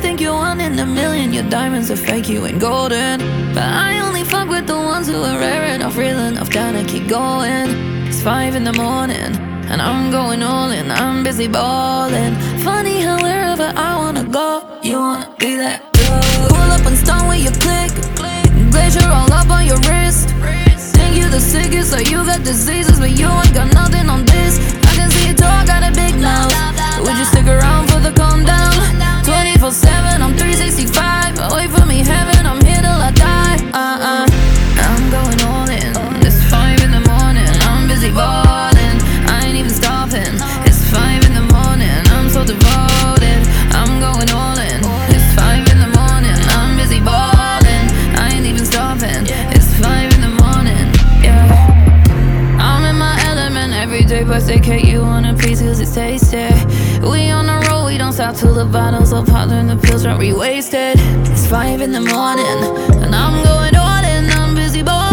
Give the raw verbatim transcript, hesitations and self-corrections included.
think you're one in a million. Your diamonds are fake, you ain't golden. But I only fuck with the ones who are rare enough, real enough, gotta keep going. It's five in the morning and I'm going all in, I'm busy balling. Funny how wherever I wanna go, you wanna be that girl. Pull up and stun with your click, glacier all up on your wrist. Think you the sickest, so you got diseases, but you ain't got nothing on this. I can see it too, I got a big mouth. Would you stick around for the calm down? twenty-four seven, I'm three sixty-five. Wait for me, heaven, I'm here till I die. Uh-uh, I'm going all in. It's five in the morning, I'm busy balling. I ain't even stopping. It's five in the morning, I'm so devoted. I'm going all in. It's five in the morning, I'm busy balling. I ain't even stopping. It's five in the morning, yeah. I'm in my element every day, but they can't you want a piece cause it's tasty. We on the road, we don't stop till the bottles are popped and the pills are re-wasted. It's five in the morning and I'm going all in, I'm busy balling.